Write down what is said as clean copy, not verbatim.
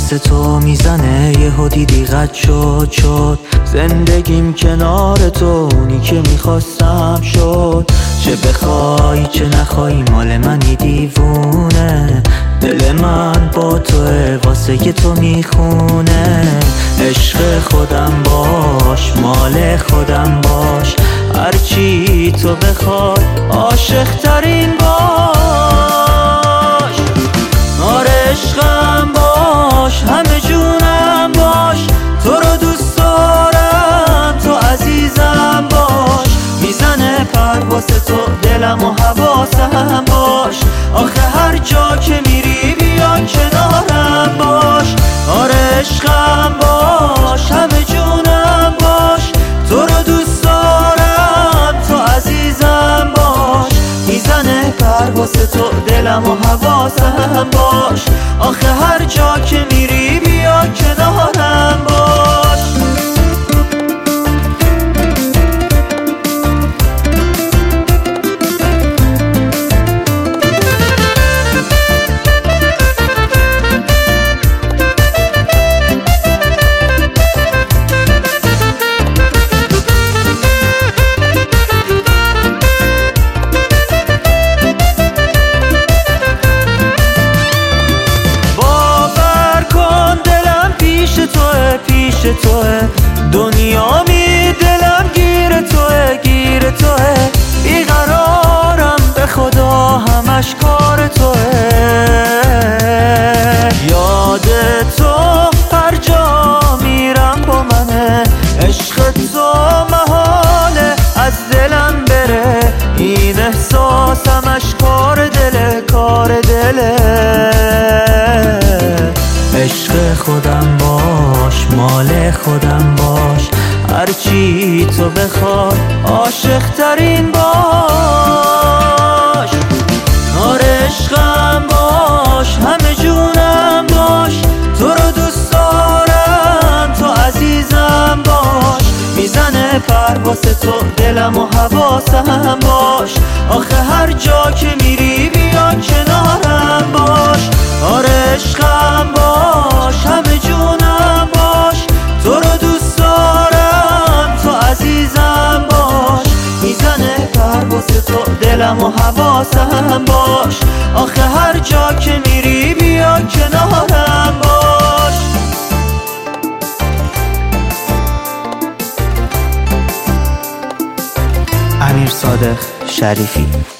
واسه تو میزنه، یهو دیدی قد شد زندگیم کنار تو، اونی که میخواستم شد. چه بخوای چه نخوای مال منی دیوونه، دل من با توه واسه تو میخونه. عشق خودم باش مال خودم باش، هرچی تو بخوای عاشق ترین باش. آره عشقم باش همه جونم باش، تو رو دوست دارم تو عزیزم باش. میزنه پر واسه تو دلم و حواسم باش، آخه هر جا که میری بیا کنارم باش. آره عشقم باش همه جونم باش، تو رو دوست دارم تو عزیزم باش. میزنه پر واسه تو دلم و حواسم باش، آخه هر جا که میری بیا کنارم باش. توه دنیا می دلم گیر توه بیقرارم به خدا همش کار توه. یاد تو هر جا میرم با منه، عشق تو محاله از دلم بره، این احساس همش کار دله. عشق خودم باش مال خودم باش، هرچی تو بخوای عاشق ترین باش. آره عشقم باش همه جونم باش، تو رو دوست دارم تو عزیزم باش. میزنه پر واسه تو دلم و حواسم باش، آخه هر جا که میری بیا کنارم باش. آره عشقم باش همه جونم باش، تو رو دوست دارم تو عزیزم باش. میزنه پر واسه تو دلم و حواسم باش، آخه هر جا که میری بیا کنارم باش. امیر صادق شریفی.